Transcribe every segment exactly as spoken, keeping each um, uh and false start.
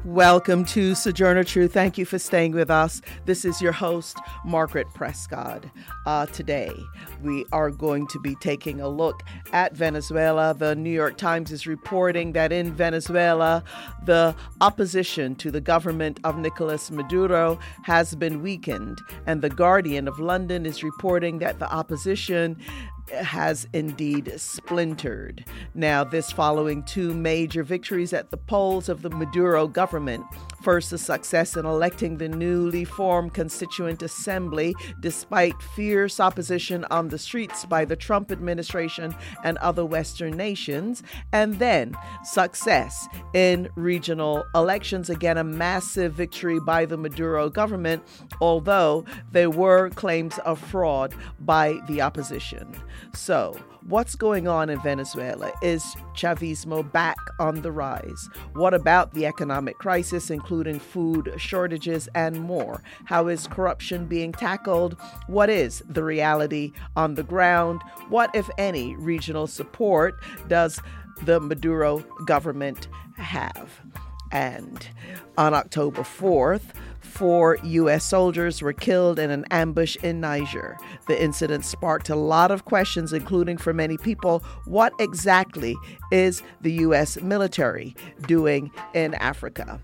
Welcome to Sojourner Truth. Thank you for staying with us. This is your host, Margaret Prescott. Uh, today, we are going to be taking a look at Venezuela. The New York Times is reporting that in Venezuela, the opposition to the government of Nicolas Maduro has been weakened. And The Guardian of London is reporting that the opposition has indeed splintered. Now, this following two major victories at the polls of the Maduro government. First, a success in electing the newly formed Constituent Assembly, despite fierce opposition on the streets by the Trump administration and other Western nations. And then, success in regional elections. Again, a massive victory by the Maduro government, although there were claims of fraud by the opposition. So, what's going on in Venezuela? Is Chavismo back on the rise? What about the economic crisis, including food shortages and more? How is corruption being tackled? What is the reality on the ground? What, if any, regional support does the Maduro government have? And on October fourth, four U S soldiers were killed in an ambush in Niger. The incident sparked a lot of questions, including for many people, what exactly is the U S military doing in Africa?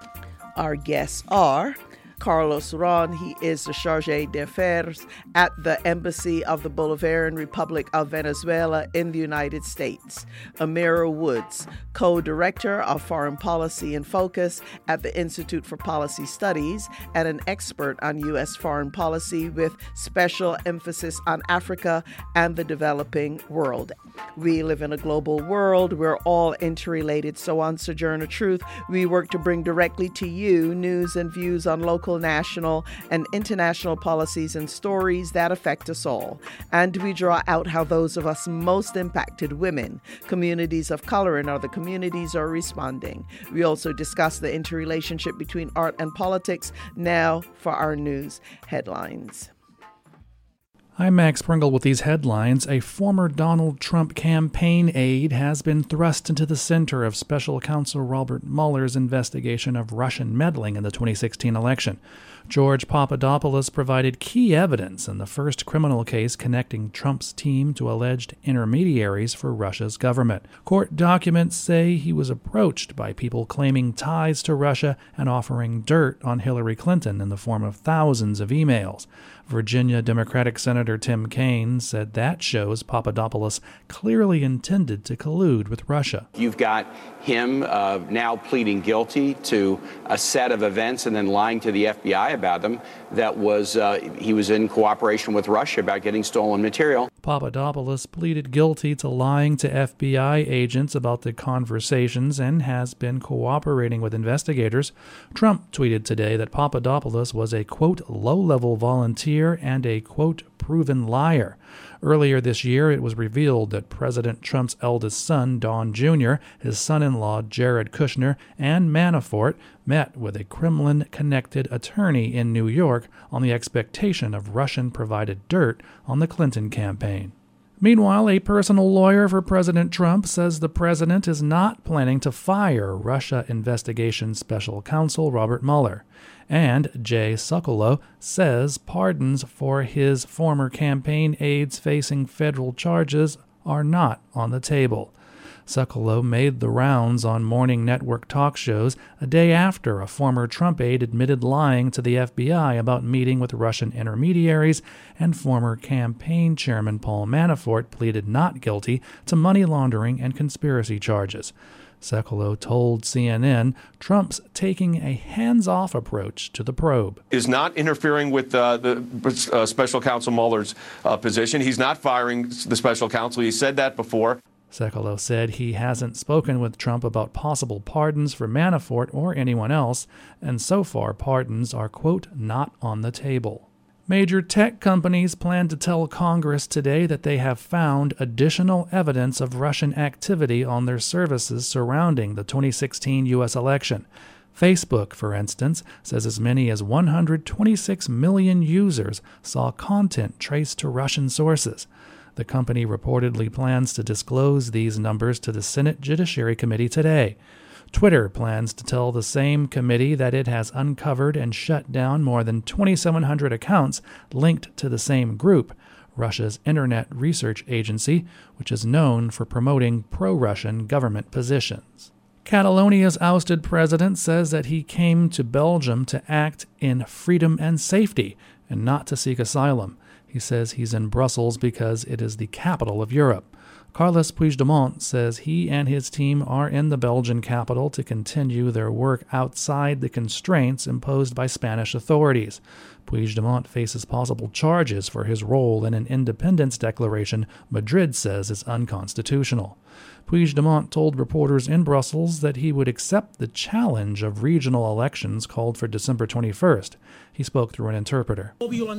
Our guests are Carlos Ron. He is the Chargé d'Affaires at the Embassy of the Bolivarian Republic of Venezuela in the United States. Amira Woods, co-director of Foreign Policy in Focus at the Institute for Policy Studies and an expert on U S foreign policy with special emphasis on Africa and the developing world. We live in a global world. We're all interrelated. So on Sojourner Truth, we work to bring directly to you news and views on local, national, and international policies and stories that affect us all. And we draw out how those of us most impacted, women, communities of color, and other communities are responding. We also discuss the interrelationship between art and politics. Now for our news headlines. I'm Max Pringle with these headlines. A former Donald Trump campaign aide has been thrust into the center of Special Counsel Robert Mueller's investigation of Russian meddling in the twenty sixteen election. George Papadopoulos provided key evidence in the first criminal case connecting Trump's team to alleged intermediaries for Russia's government. Court documents say he was approached by people claiming ties to Russia and offering dirt on Hillary Clinton in the form of thousands of emails. Virginia Democratic Senator Tim Kaine said that shows Papadopoulos clearly intended to collude with Russia. You've got him uh, now pleading guilty to a set of events and then lying to the F B I about them. That was, uh, he was in cooperation with Russia about getting stolen material. Papadopoulos pleaded guilty to lying to F B I agents about the conversations and has been cooperating with investigators. Trump tweeted today that Papadopoulos was a, quote, low-level volunteer and a, quote, proven liar. Earlier this year, it was revealed that President Trump's eldest son, Don Junior, his son-in-law, Jared Kushner, and Manafort met with a Kremlin-connected attorney in New York on the expectation of Russian-provided dirt on the Clinton campaign. Meanwhile, a personal lawyer for President Trump says the president is not planning to fire Russia investigation special counsel Robert Mueller. And Jay Sekulow says pardons for his former campaign aides facing federal charges are not on the table. Sekulow made the rounds on morning network talk shows a day after a former Trump aide admitted lying to the F B I about meeting with Russian intermediaries, and former campaign chairman Paul Manafort pleaded not guilty to money laundering and conspiracy charges. Sekulow told C N N Trump's taking a hands-off approach to the probe. Is not interfering with uh, the uh, special counsel Mueller's uh, position. He's not firing the special counsel. He said that before. Sekulow said he hasn't spoken with Trump about possible pardons for Manafort or anyone else, and so far pardons are, quote, not on the table. Major tech companies plan to tell Congress today that they have found additional evidence of Russian activity on their services surrounding the twenty sixteen U S election. Facebook, for instance, says as many as one hundred twenty-six million users saw content traced to Russian sources. The company reportedly plans to disclose these numbers to the Senate Judiciary Committee today. Twitter plans to tell the same committee that it has uncovered and shut down more than twenty-seven hundred accounts linked to the same group, Russia's Internet Research Agency, which is known for promoting pro-Russian government positions. Catalonia's ousted president says that he came to Belgium to act in freedom and safety and not to seek asylum. He says he's in Brussels because it is the capital of Europe. Carles Puigdemont says he and his team are in the Belgian capital to continue their work outside the constraints imposed by Spanish authorities. Puigdemont faces possible charges for his role in an independence declaration Madrid says is unconstitutional. Puigdemont told reporters in Brussels that he would accept the challenge of regional elections called for December twenty-first. He spoke through an interpreter.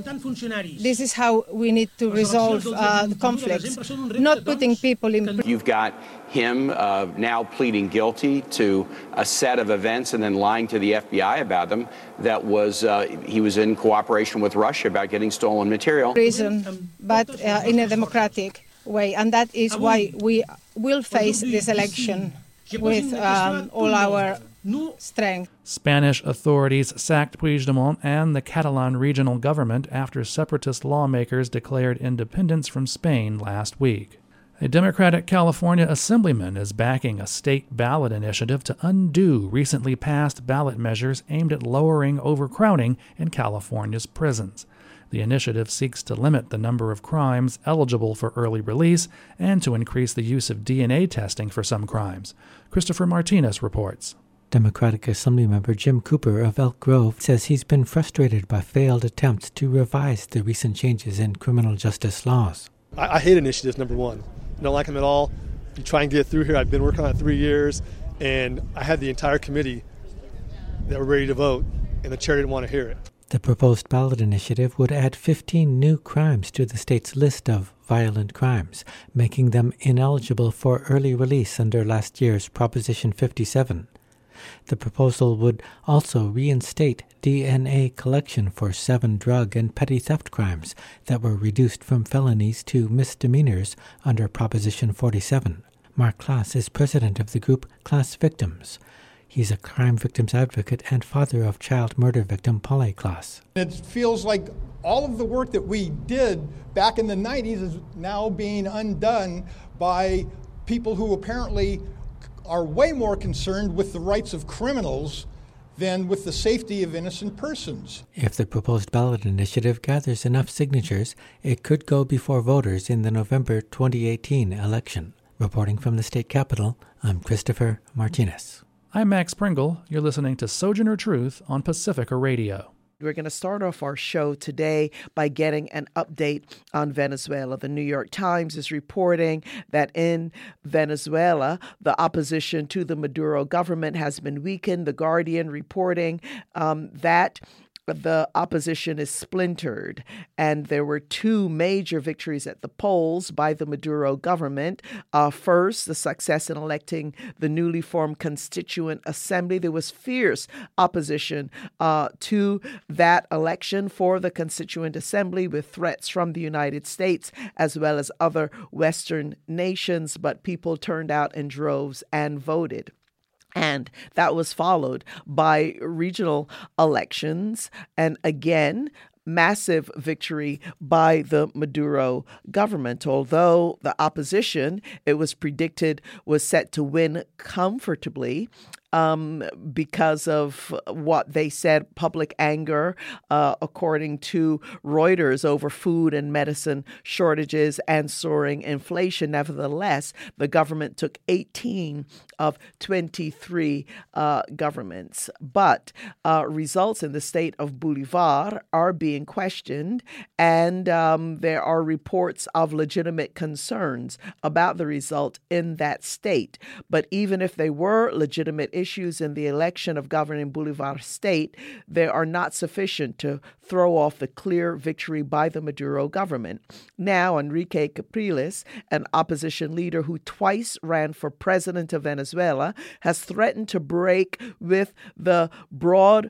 This is how we need to resolve uh, the conflicts, not putting people in... You've got him uh, now pleading guilty to a set of events and then lying to the F B I about them that was, uh, he was in cooperation with Russia about getting stolen material. Reason, but uh, in a democratic way, and that is why we will face this election with um, all our strength. Spanish authorities sacked Puigdemont and the Catalan regional government after separatist lawmakers declared independence from Spain last week. A Democratic California assemblyman is backing a state ballot initiative to undo recently passed ballot measures aimed at lowering overcrowding in California's prisons. The initiative seeks to limit the number of crimes eligible for early release and to increase the use of D N A testing for some crimes. Christopher Martinez reports. Democratic Assemblymember Jim Cooper of Elk Grove says he's been frustrated by failed attempts to revise the recent changes in criminal justice laws. I, I hate initiatives, number one. I don't like them at all. You try and get through here. I've been working on it three years, and I had the entire committee that were ready to vote, and the chair didn't want to hear it. The proposed ballot initiative would add fifteen new crimes to the state's list of violent crimes, making them ineligible for early release under last year's Proposition fifty-seven. The proposal would also reinstate D N A collection for seven drug and petty theft crimes that were reduced from felonies to misdemeanors under Proposition forty-seven. Mark Klaas is president of the group Class Victims. He's a crime victims advocate and father of child murder victim Polly Klaas. It feels like all of the work that we did back in the nineties is now being undone by people who apparently are way more concerned with the rights of criminals than with the safety of innocent persons. If the proposed ballot initiative gathers enough signatures, it could go before voters in the November twenty eighteen election. Reporting from the state capitol, I'm Christopher Martinez. I'm Max Pringle. You're listening to Sojourner Truth on Pacifica Radio. We're going to start off our show today by getting an update on Venezuela. The New York Times is reporting that in Venezuela, the opposition to the Maduro government has been weakened. The Guardian reporting um, that the opposition is splintered, and there were two major victories at the polls by the Maduro government. Uh, first, the success in electing the newly formed Constituent Assembly. There was fierce opposition uh, to that election for the Constituent Assembly, with threats from the United States as well as other Western nations, but people turned out in droves and voted. And that was followed by regional elections. And again, massive victory by the Maduro government. Although the opposition, it was predicted, was set to win comfortably um, because of what they said, public anger, uh, according to Reuters, over food and medicine shortages and soaring inflation. Nevertheless, the government took eighteen of twenty-three uh, governments. But uh, results in the state of Bolivar are being questioned, and um, there are reports of legitimate concerns about the result in that state. But even if they were legitimate issues in the election of governor in Bolivar State, they are not sufficient to throw off the clear victory by the Maduro government. Now, Enrique Capriles, an opposition leader who twice ran for president of Venezuela, has threatened to break with the broad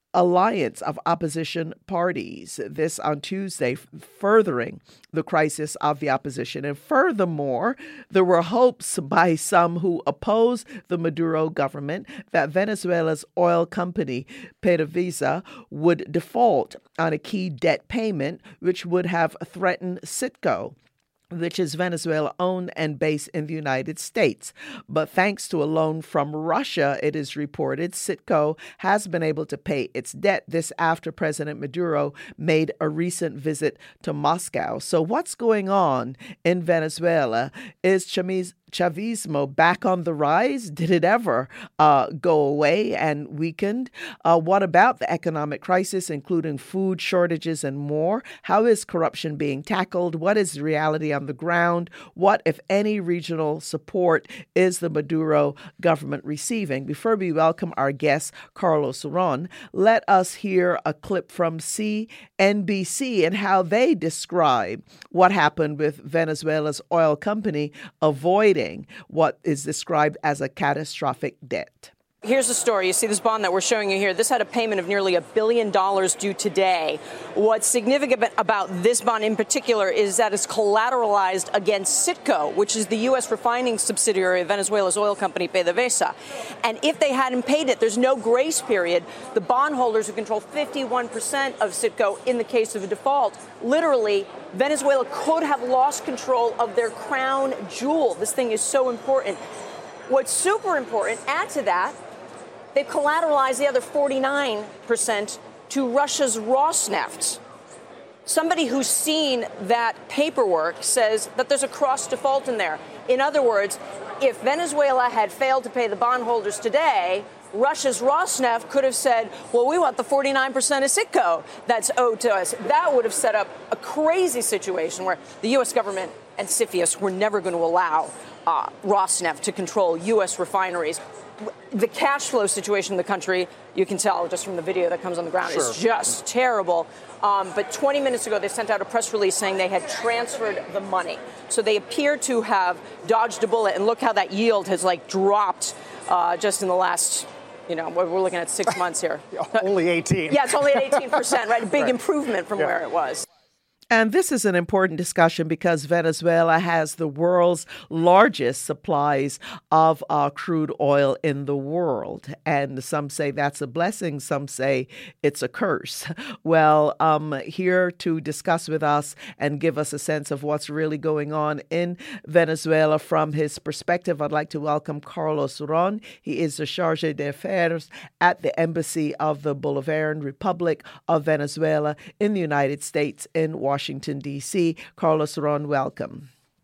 alliance of opposition parties. This on Tuesday, furthering the crisis of the opposition. And furthermore, there were hopes by some who oppose the Maduro government that Venezuela's oil company, PDVSA, would default on a key debt payment, which would have threatened Citgo, which is Venezuela-owned and based in the United States. But thanks to a loan from Russia, it is reported, Citgo has been able to pay its debt. This after President Maduro made a recent visit to Moscow. So what's going on in Venezuela? Is Chavis Chavismo back on the rise? Did it ever uh, go away and weakened? Uh, what about the economic crisis, including food shortages and more? How is corruption being tackled? What is the reality on the ground? What, if any, regional support is the Maduro government receiving? Before we welcome our guest, Carlos Ron, let us hear a clip from C N B C and how they describe what happened with Venezuela's oil company avoiding what is described as a catastrophic debt. Here's the story. You see this bond that we're showing you here. This had a payment of nearly a billion dollars due today. What's significant about this bond in particular is that it's collateralized against Citgo, which is the U S refining subsidiary of Venezuela's oil company, PDVSA. And if they hadn't paid it, there's no grace period. The bondholders who control fifty-one percent of Citgo in the case of a default, literally, Venezuela could have lost control of their crown jewel. This thing is so important. What's super important, add to that, they've collateralized the other forty-nine percent to Russia's Rosneft. Somebody who's seen that paperwork says that there's a cross default in there. In other words, if Venezuela had failed to pay the bondholders today, Russia's Rosneft could have said, well, we want the forty-nine percent of Citgo that's owed to us. That would have set up a crazy situation where the U S government and CFIUS were never going to allow uh, Rosneft to control U S refineries. The cash flow situation in the country, you can tell just from the video that comes on the ground, sure. is just terrible. Um, but twenty minutes ago, they sent out a press release saying they had transferred the money. So they appear to have dodged a bullet. And look how that yield has like dropped uh, just in the last, you know, we're looking at six months here. Only eighteen. Yeah, it's only at eighteen percent, right? A big right. improvement from yeah. where it was. And this is an important discussion because Venezuela has the world's largest supplies of uh, crude oil in the world. And some say that's a blessing. Some say it's a curse. Well, um, here to discuss with us and give us a sense of what's really going on in Venezuela from his perspective, I'd like to welcome Carlos Ron. He is the Chargé d'Affaires at the Embassy of the Bolivarian Republic of Venezuela in the United States in Washington. Washington, D C. Carlos Ron, welcome.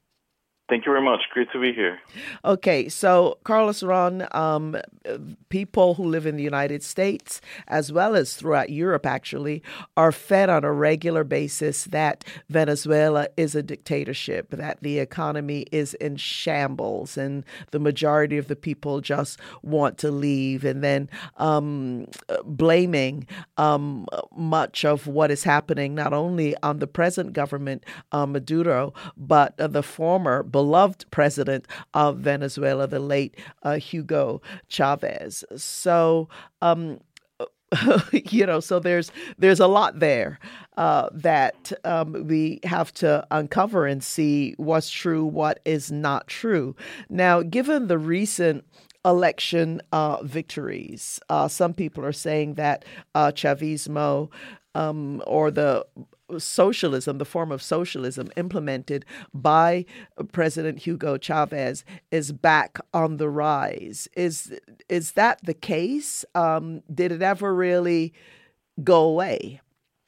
Thank you very much. Great to be here. Okay, so Carlos Ron, um, people who live in the United States, as well as throughout Europe, actually, are fed on a regular basis that Venezuela is a dictatorship, that the economy is in shambles, and the majority of the people just want to leave, and then um, blaming um, much of what is happening, not only on the present government, uh, Maduro, but uh, the former beloved president of Venezuela, the late uh, Hugo Chavez. So, um, you know, so there's there's a lot there uh, that um, we have to uncover and see what's true, what is not true. Now, given the recent election uh, victories, uh, some people are saying that uh, Chavismo um, or the socialism, the form of socialism implemented by President Hugo Chavez is back on the rise. Is is that the case? Um, did it ever really go away?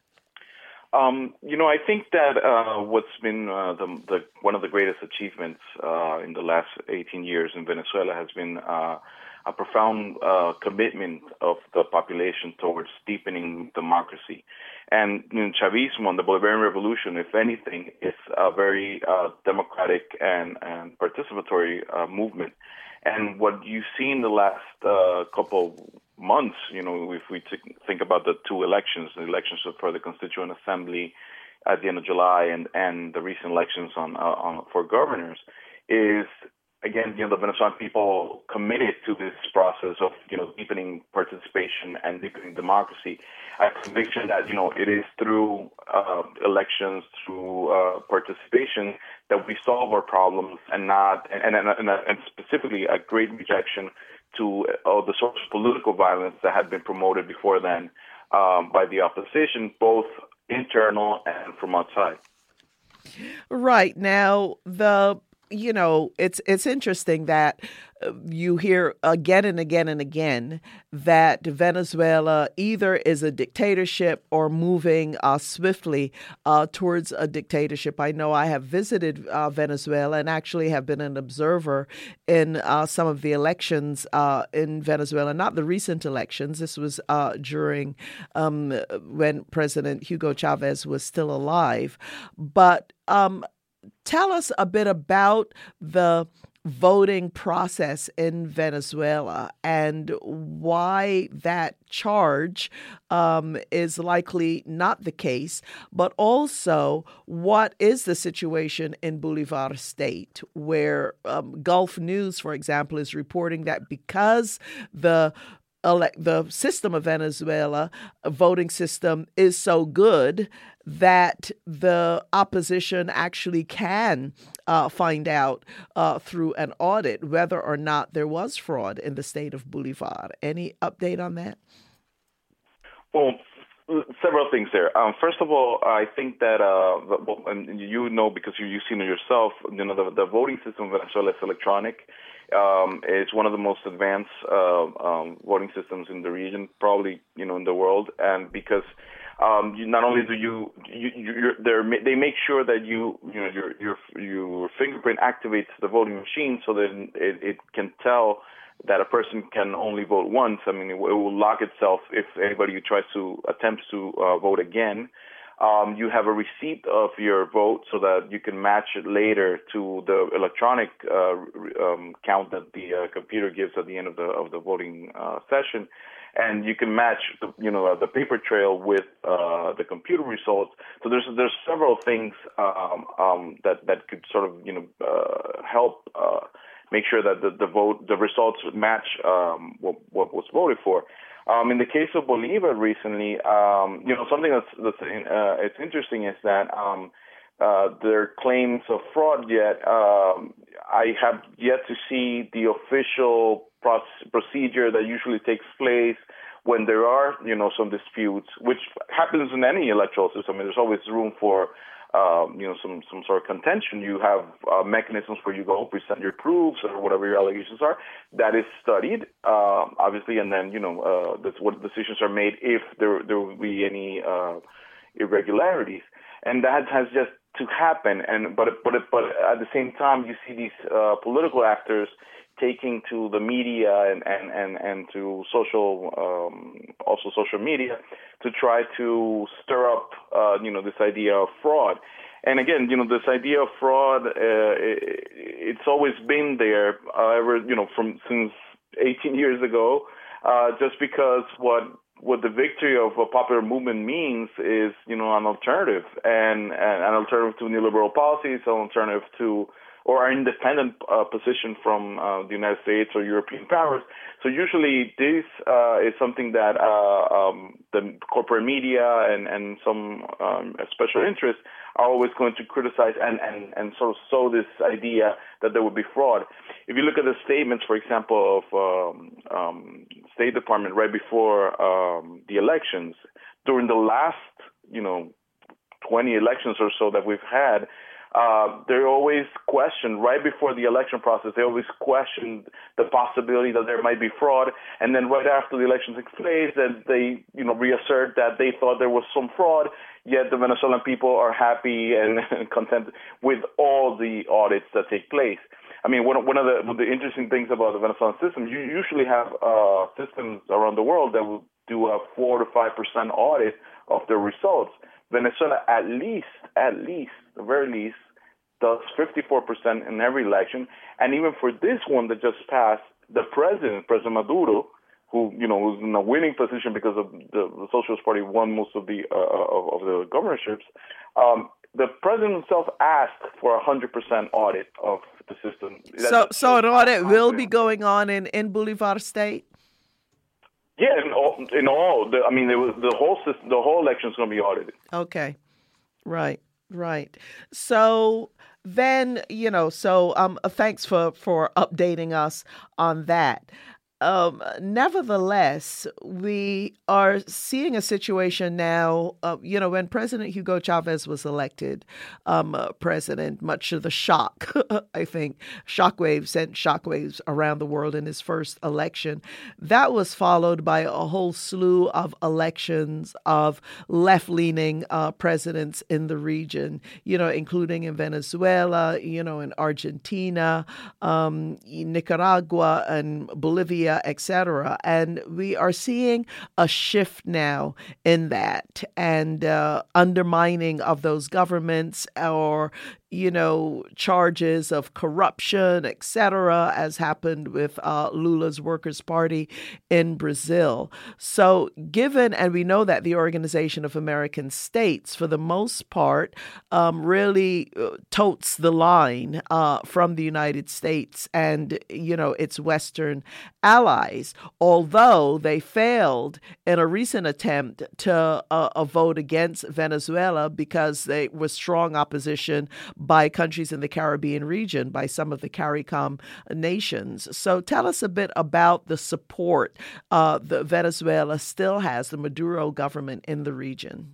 Um, you know, I think that uh, what's been uh, the, the one of the greatest achievements uh, in the last eighteen years in Venezuela has been uh, a profound uh, commitment of the population towards deepening democracy. And in Chavismo, the Bolivarian Revolution, if anything, is a very uh, democratic and, and participatory uh, movement. And what you see in the last uh, couple months, you know, if we t- think about the two elections, the elections for the Constituent Assembly at the end of July and, and the recent elections on, uh, on for governors, is again, you know, the Venezuelan people committed to this process of, you know, deepening participation and deepening democracy. I have conviction that, you know, it is through uh, elections, through uh, participation that we solve our problems, and not, and, and, and, and specifically a great rejection to uh, the sorts of political violence that had been promoted before then um, by the opposition, both internal and from outside. Right. Now, the you know, it's it's interesting that uh, you hear again and again and again that Venezuela either is a dictatorship or moving uh, swiftly uh, towards a dictatorship. I know I have visited uh, Venezuela and actually have been an observer in uh, some of the elections uh, in Venezuela, not the recent elections. This was uh, during um, when President Hugo Chavez was still alive. But um tell us a bit about the voting process in Venezuela and why that charge um, is likely not the case, but also what is the situation in Bolivar State, where um, Gulf News, for example, is reporting that because the elect the system of Venezuela, a voting system, is so good that the opposition actually can uh, find out uh, through an audit whether or not there was fraud in the state of Bolivar. Any update on that? Well, several things there. Um, first of all, I think that, uh, well, and you know because you, you've seen it yourself, you know, the, the voting system in Venezuela is electronic. Um, it's one of the most advanced uh, um, voting systems in the region, probably, you know, in the world. And because um, you, not only do you, you, you you're, they make sure that you, you know, your your your fingerprint activates the voting machine so that it, it can tell that a person can only vote once. I mean, it, it will lock itself if anybody who tries to attempts to uh, vote again. Um, you have a receipt of your vote so that you can match it later to the electronic uh, um, count that the uh, computer gives at the end of the of the voting uh, session, and you can match the, you know the paper trail with uh, the computer results. So there's there's several things um, um, that that could sort of you know uh, help uh, make sure that the, the vote the results match um, what, what was voted for. Um, in the case of Bolivar recently, um, you know, something that's, that's uh, it's interesting is that um, uh, their claims of fraud yet, um, I have yet to see the official proce- procedure that usually takes place when there are, you know, some disputes, which happens in any electoral system. I mean, there's always room for Um, you know, some, some sort of contention. You have uh, mechanisms where you go present your proofs or whatever your allegations are. That is studied, uh, obviously, and then, you know, uh, that's what decisions are made if there there will be any uh, irregularities. And that has just to happen. And but but but at the same time, you see these uh, political actors taking to the media and, and, and, and to social, um, also social media, to try to stir up, uh, you know, this idea of fraud. And again, you know, this idea of fraud, uh, it, it's always been there, uh, ever, you know, from since eighteen years ago, uh, just because what what the victory of a popular movement means is, you know, an alternative, and, and an alternative to neoliberal policies, an alternative to or an independent uh, position from uh, the United States or European powers. So usually this uh, is something that uh, um, the corporate media and, and some um, special interests are always going to criticize and, and, and sort of sow this idea that there would be fraud. If you look at the statements, for example, of um, um, State Department right before um, the elections, during the last, you know, twenty elections or so that we've had, Uh, they always question, right before the election process, they always question the possibility that there might be fraud. And then right after the election takes place, then they, you know, reassert that they thought there was some fraud, yet the Venezuelan people are happy and content with all the audits that take place. I mean, one, one of the, one of the interesting things about the Venezuelan system, you usually have uh, systems around the world that will do a four to five percent audit of their results. Venezuela, at least, at least, the very least, does fifty-four percent in every election. And even for this one that just passed, the president, President Maduro, who, you know, was in a winning position because of the, the Socialist Party won most of the uh, of, of the governorships, um, the president himself asked for a hundred percent audit of the system. So, That's so an audit will be going on in, in Bolivar State? Yeah, in all, in all the, I mean, it was the whole system, the whole election is going to be audited. Okay, right, right. So then, you know, so um, thanks for, for updating us on that. Um, nevertheless, we are seeing a situation now, uh, you know, when President Hugo Chavez was elected um, uh, president, much to the shock, I think, shockwaves sent shockwaves around the world in his first election. That was followed by a whole slew of elections of left-leaning uh, presidents in the region, you know, including in Venezuela, you know, in Argentina, um, Nicaragua, and Bolivia, et cetera. And we are seeing a shift now in that and uh, undermining of those governments or, you know, charges of corruption, et cetera, as happened with uh, Lula's Workers' Party in Brazil. So given, and we know that the Organization of American States, for the most part, um, really uh, totes the line uh, from the United States and, you know, its Western allies, although they failed in a recent attempt to uh, a vote against Venezuela because they were strong opposition by countries in the Caribbean region, by some of the CARICOM nations. So tell us a bit about the support uh, that Venezuela still has, the Maduro government in the region.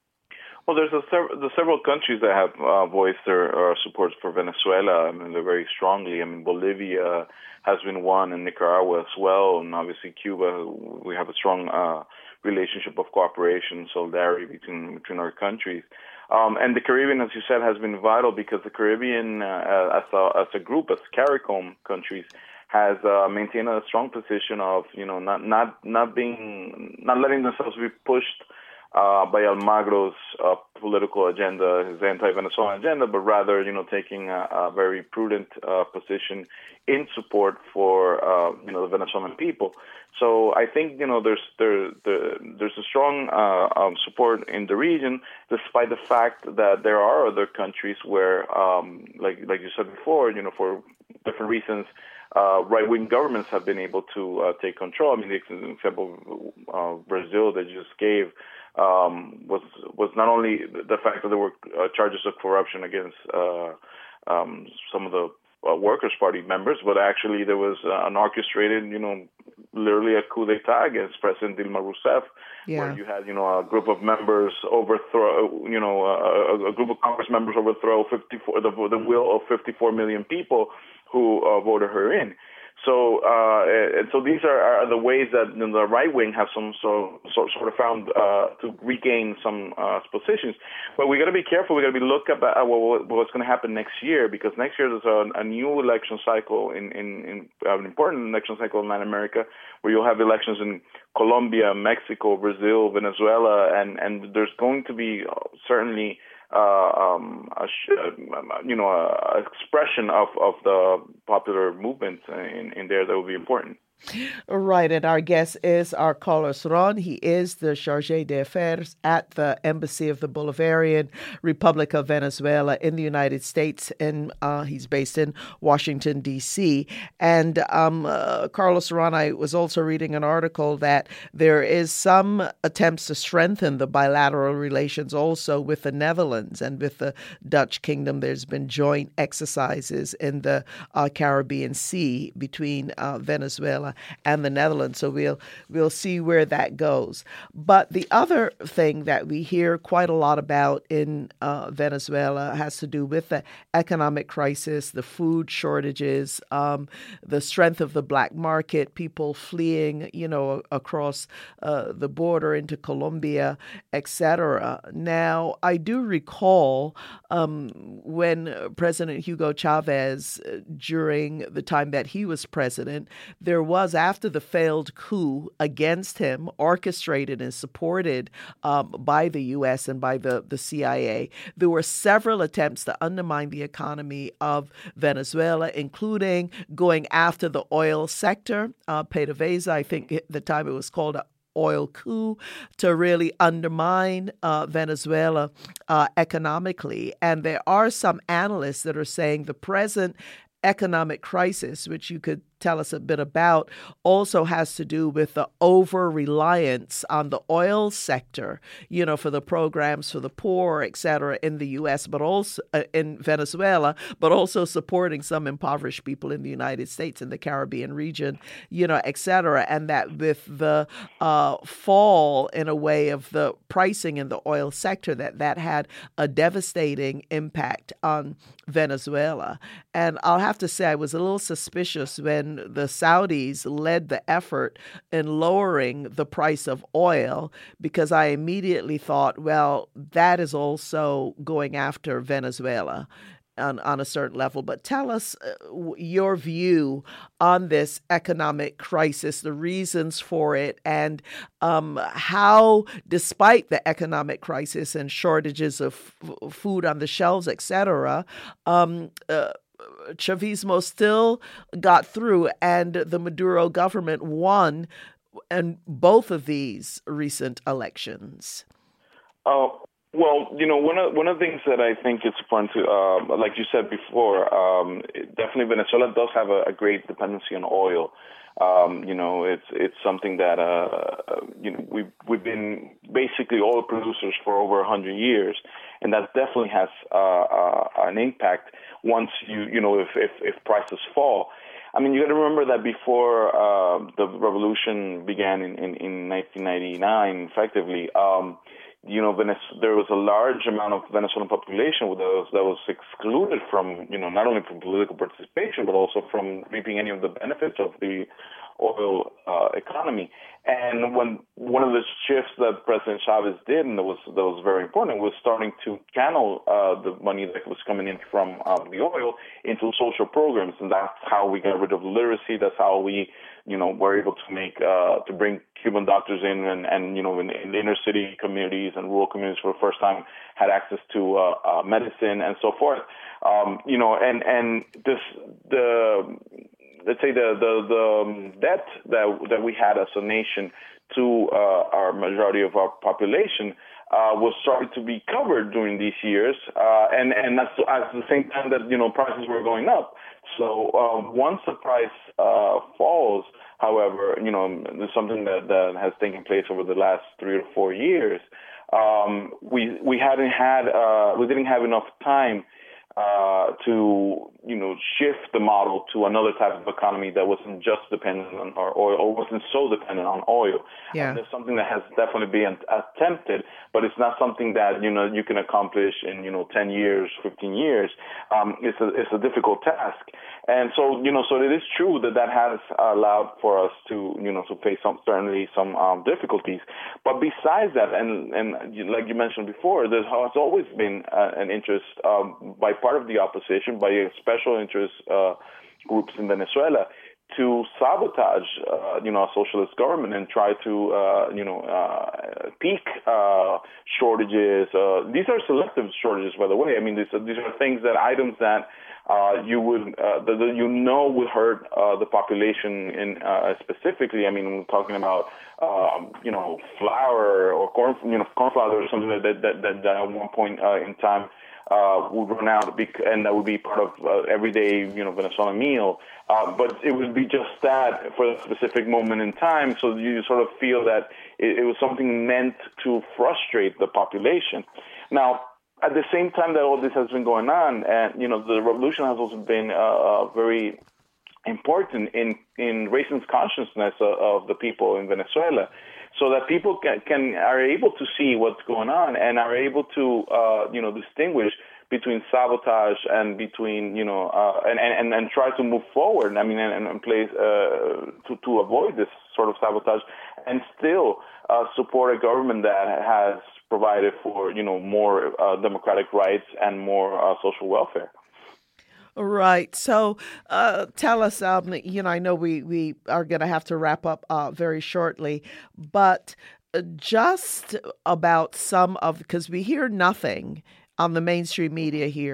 Well, there's a sev- the several countries that have uh, voiced their uh, support for Venezuela. I mean, they're very strongly. I mean, Bolivia has been one, and Nicaragua as well, and obviously Cuba. We have a strong uh, relationship of cooperation, solidarity between between our countries. Um, and the Caribbean, as you said, has been vital because the Caribbean, uh, as a as a group, as CARICOM countries, has uh, maintained a strong position of, you know, not not not being not letting themselves be pushed uh, by Almagro's uh, political agenda, his anti-Venezuelan agenda, but rather, you know, taking a, a very prudent uh, position in support for uh, you know the Venezuelan people. So I think, you know, there's there, there there's a strong uh, um, support in the region, despite the fact that there are other countries where, um, like like you said before, you know, for different reasons, uh, right-wing governments have been able to uh, take control. I mean, the example of uh, Brazil that you just gave um, was was not only the fact that there were uh, charges of corruption against uh, um, some of the Uh, Workers' Party members, but actually there was uh, an orchestrated, you know, literally a coup d'etat against President Dilma Rousseff, yeah. where you had, you know, a group of members overthrow, you know, a, a group of Congress members overthrow fifty-four the, the will of fifty-four million people who uh, voted her in. So, uh, and so these are, are the ways that you know, the right wing have some so, so, sort of found uh, to regain some uh, positions. But we got to be careful. We got to be look at uh, what, what's going to happen next year, because next year there's a, a new election cycle in, in, in uh, an important election cycle in Latin America, where you'll have elections in Colombia, Mexico, Brazil, Venezuela, and, and there's going to be certainly Uh, um, a, you know, a expression of, of the popular movement in, in there that will be important. Right, and our guest is our Carlos Ron. He is the Chargé d'Affaires at the Embassy of the Bolivarian Republic of Venezuela in the United States, and uh, he's based in Washington, D C. And um, uh, Carlos Ron, I was also reading an article that there is some attempts to strengthen the bilateral relations also with the Netherlands and with the Dutch Kingdom. There's been joint exercises in the uh, Caribbean Sea between uh, Venezuela and the Netherlands. So we'll we'll see where that goes. But the other thing that we hear quite a lot about in uh, Venezuela has to do with the economic crisis, the food shortages, um, the strength of the black market, people fleeing, you know, across uh, the border into Colombia, et cetera. Now, I do recall um, when President Hugo Chavez, uh, during the time that he was president, there was after the failed coup against him, orchestrated and supported um, by the U S and by the, the C I A, there were several attempts to undermine the economy of Venezuela, including going after the oil sector. Uh, PDVSA, I think at the time it was called oil coup to really undermine uh, Venezuela uh, economically. And there are some analysts that are saying the present economic crisis, which you could tell us a bit about, also has to do with the over-reliance on the oil sector, you know, for the programs for the poor, et cetera, in the U S, but also uh, in Venezuela, but also supporting some impoverished people in the United States and the Caribbean region, you know, et cetera. And that with the uh, fall, in a way, of the pricing in the oil sector, that that had a devastating impact on Venezuela. And I'll have to say I was a little suspicious when the Saudis led the effort in lowering the price of oil, because I immediately thought, well, that is also going after Venezuela on, on a certain level. But tell us uh, your view on this economic crisis, the reasons for it, and um, how, despite the economic crisis and shortages of f- food on the shelves, et cetera, um, uh, Chavismo still got through, and the Maduro government won in both of these recent elections. Oh, well, you know, one of one of the things that I think is important to, uh, like you said before, um, definitely Venezuela does have a, a great dependency on oil. Um, you know, it's it's something that uh, you know we've we've been basically oil producers for over a hundred years, and that definitely has uh, uh, an impact once you you know if if, if prices fall. I mean, you got to remember that before uh, the revolution began in, in, in nineteen ninety-nine, effectively, um, you know, Venez- there was a large amount of Venezuelan population that was, that was excluded from, you know, not only from political participation, but also from reaping any of the benefits of the oil uh, economy. And when one of the shifts that President Chavez did, and that was that was very important, was starting to channel uh, the money that was coming in from uh, the oil into social programs, and that's how we got rid of literacy. That's how we, you know, were able to make uh, to bring Cuban doctors in, and, and you know, in, in the inner city communities and rural communities for the first time had access to uh, uh, medicine and so forth. Um, you know, and and this the. Let's say the the, the debt that that we had as a nation to uh, our majority of our population uh, was starting to be covered during these years, uh, and and that's at the same time that you know prices were going up. So uh, once the price uh, falls, however, you know there's something that, that has taken place over the last three or four years. Um, we we hadn't had uh, we didn't have enough time Uh, to, you know, shift the model to another type of economy that wasn't just dependent on our oil, or wasn't so dependent on oil. Yeah. Um, there's something that has definitely been attempted, but it's not something that, you know, you can accomplish in, you know, ten years, fifteen years. Um, it's a, it's a difficult task. And so, you know, so it is true that that has allowed for us to, you know, to face some, certainly some um, difficulties. But besides that, and, and like you mentioned before, there has always been uh, an interest um, by part of the opposition, by special interest uh, groups in Venezuela, to sabotage, uh, you know, a socialist government and try to, uh, you know, uh, peak uh, shortages. Uh, these are selective shortages, by the way. I mean, these are, these are things that items that uh, you would, uh, that, that you know would hurt uh, the population in uh, specifically. I mean, we're talking about, um, you know, flour or corn, you know, corn flour or something that that that, that, that at one point uh, in time Uh, would run out, and that would be part of uh, everyday, you know, Venezuelan meal. Uh, but it would be just that for a specific moment in time. So you sort of feel that it, it was something meant to frustrate the population. Now, at the same time that all this has been going on, and you know, the revolution has also been uh, uh, very important in in raising consciousness of, of the people in Venezuela, so that people can, can are able to see what's going on and are able to uh, you know distinguish between sabotage and between you know uh, and, and and try to move forward. I mean, and, and place uh, to to avoid this sort of sabotage, and still uh, support a government that has provided for you know more uh, democratic rights and more uh, social welfare. Right. So uh, tell us, um, you know, I know we, we are going to have to wrap up uh, very shortly, but just about some of, because we hear nothing on the mainstream media here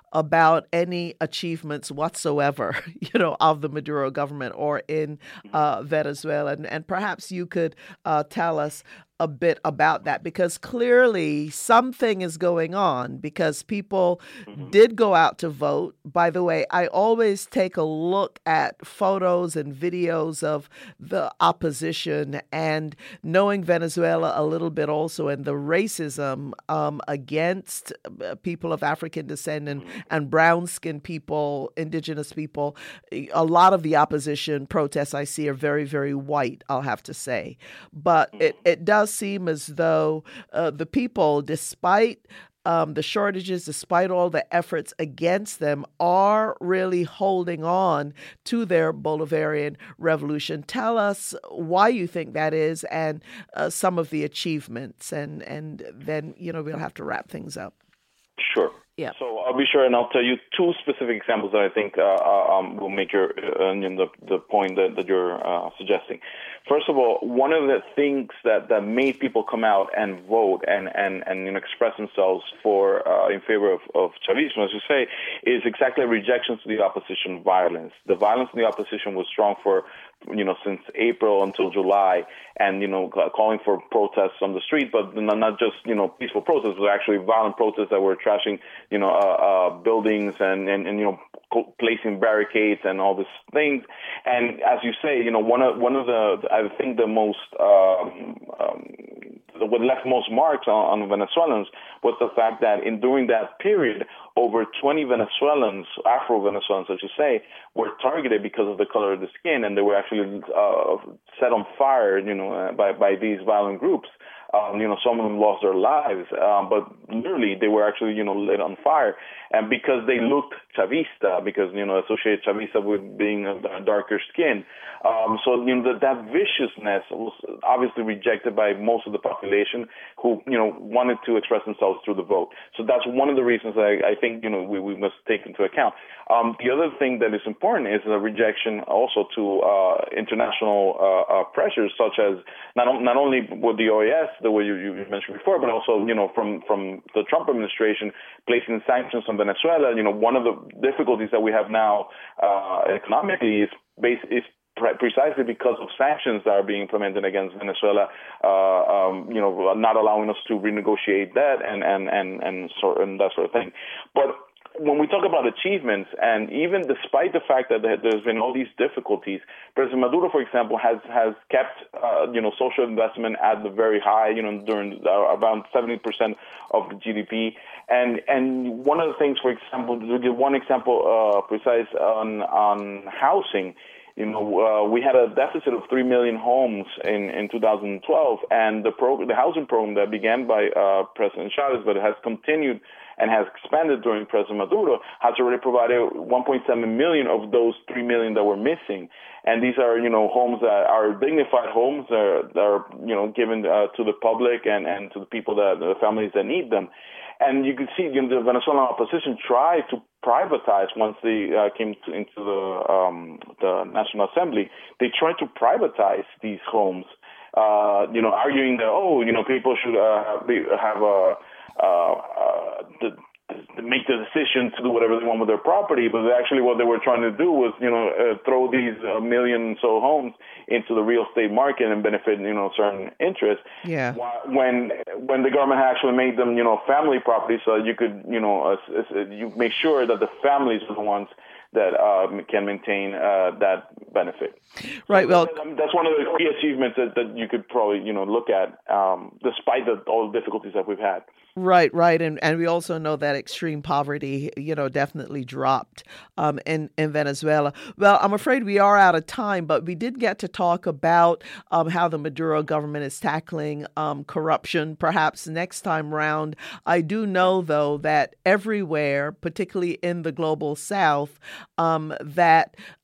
about any achievements whatsoever, you know, of the Maduro government or in uh, Venezuela. And, and perhaps you could uh, tell us a bit about that, because clearly something is going on, because people mm-hmm. did go out to vote. By the way, I always take a look at photos and videos of the opposition, and knowing Venezuela a little bit also, and the racism um, against people of African descent and, and brown-skinned people, indigenous people. A lot of the opposition protests I see are very, very white, I'll have to say. But it, it does seem as though uh, the people, despite um, the shortages, despite all the efforts against them, are really holding on to their Bolivarian revolution. Tell us why you think that is, and uh, some of the achievements, and, and then, you know, we'll have to wrap things up. Sure. Yeah. So I'll be sure and I'll tell you two specific examples that I think uh, um, will make your uh, the the point that, that you're uh, suggesting. First of all, one of the things that, that made people come out and vote and and, and you know, express themselves for uh, in favor of, of Chavismo, as you say, is exactly a rejection to the opposition violence. The violence in the opposition was strong for, you know, since April until July, and, you know, calling for protests on the street, but not just, you know, peaceful protests, but actually violent protests that were trashing, you know, uh, uh, buildings and, and, and, you know, placing barricades and all these things. And as you say, you know, one of, one of the, I think the most, um, um, what left most marks on, on Venezuelans was the fact that in during that period, over twenty Venezuelans, Afro-Venezuelans, as you say, were targeted because of the color of the skin, and they were actually uh, set on fire, you know, uh, by, by these violent groups. Um, you know, some of them lost their lives, um, but literally they were actually, you know, lit on fire. And because they looked Chavista, because, you know, associated Chavista with being a, a darker skin. Um, so, you know, that, that viciousness was obviously rejected by most of the population who, you know, wanted to express themselves through the vote. So that's one of the reasons I, I think, you know, we, we must take into account. Um, the other thing that is important is the rejection also to uh, international uh, uh, pressures, such as not, not only with the O A S, the way you, you mentioned before, but also, you know, from, from the Trump administration placing sanctions on Venezuela. You know, one of the difficulties that we have now uh, economically is based is precisely because of sanctions that are being implemented against Venezuela, uh, um, you know, not allowing us to renegotiate debt and and and and, sort and that sort of thing. But when we talk about achievements, and even despite the fact that there's been all these difficulties, President Maduro, for example, has has kept uh, you know, social investment at the very high, you know, during uh, around seventy percent of the G D P. And and one of the things, for example, to give one example uh, precise on on housing. You know, uh, we had a deficit of three million homes in, in two thousand twelve, and the pro- the housing program that began by uh, President Chavez, but has continued and has expanded during President Maduro, has already provided one point seven million of those three million that were missing. And these are, you know, homes that are dignified homes that are, that are you know, given uh, to the public and, and to the people, that the families that need them. And you can see, you know, the Venezuelan opposition tried to privatize once they uh, came to, into the um, the National Assembly. They tried to privatize these homes, uh, you know, arguing that, oh, you know, people should uh, be, have a uh, uh, the, the make the decision to do whatever they want with their property. But actually, what they were trying to do was, you know, uh, throw these uh, million so homes into the real estate market and benefit, you know, certain interests. Yeah. When when the government actually made them, you know, family property, so you could, you know, uh, you make sure that the families are the ones that um, can maintain uh, that benefit. Right. Well, that, that's one of the key achievements that, that you could probably, you know, look at, um, despite the, all the difficulties that we've had. Right, right. And and we also know that extreme poverty, you know, definitely dropped um, in, in Venezuela. Well, I'm afraid we are out of time, but we did get to talk about um, how the Maduro government is tackling um, corruption, perhaps next time round. I do know, though, that everywhere, particularly in the global South, um, that